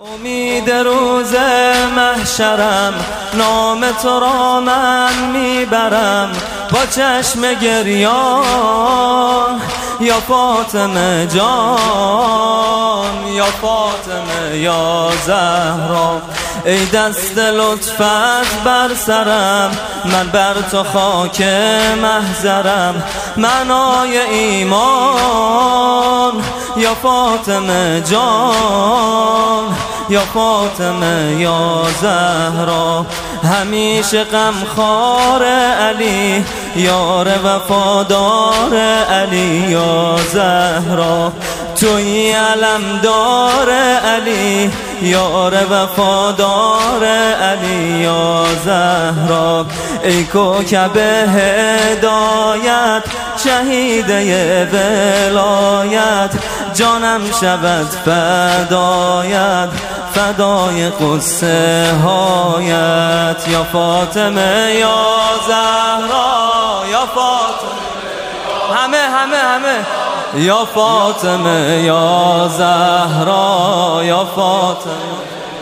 امید روز محشرم، نام تو را من میبرم با چشم گریان. یا فاطمه جان، یا فاطمه یا زهرا، ای دست لطفت بر سرم، من بر تو خاک محضرم، معنای ایمان. یا فاطمه جان، یا فاطمه یا زهرا، همیشه غمخوار علی، یار وفادار علی یا زهرا، توی علمدار علی، یار وفادار علی یا زهرا، ای کوکب هدایت، شهیده ولایت، جانم شود فدایت، فدای قصه هایت. یا فاطمه یا زهرا، یا فاطمه، همه یا فاطمه یا زهرا، یا فاطمه،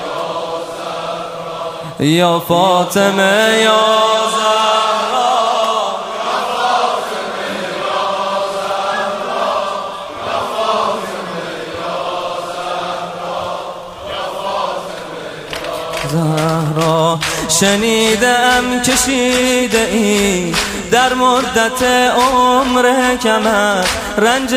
یا فاطمه یا زهرا. شنیدم کشیده ای در مدت عمر کمر رنج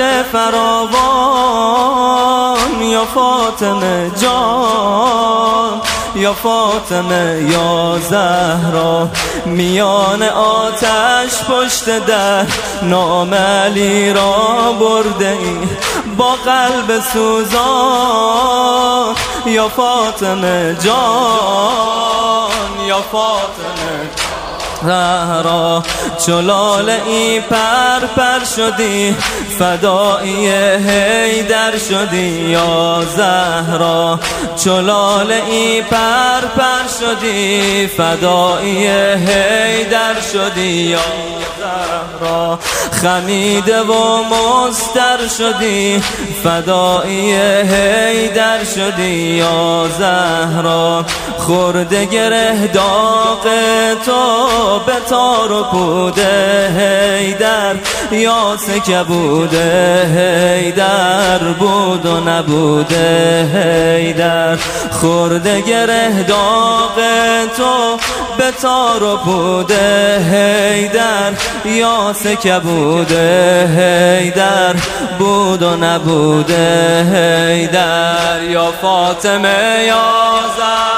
فراوان. یا فاطمه جان، یا فاطمه یا زهرا، میان آتش پشت در نام علی را برده ای با قلب سوزان. یا فاطمه جان، یا فاطمه زهرا، چلال ای پر شدی، فدایی حیدر شدی یا زهرا، چلال ای پر شدی، فدایی حیدر شدی یا زهرا، خمیده و مستر شدی، فدایی حیدر شدی یا زهرا، خورده گره داغ تو به تار و پوده حیدر، یا سکبوده حیدر بود و نبوده حیدر، خورده گره داغ تو به تار و پوده حیدر، یا سکبوده حیدر بود و نبوده حیدر. یا فاطمه یا زهرا،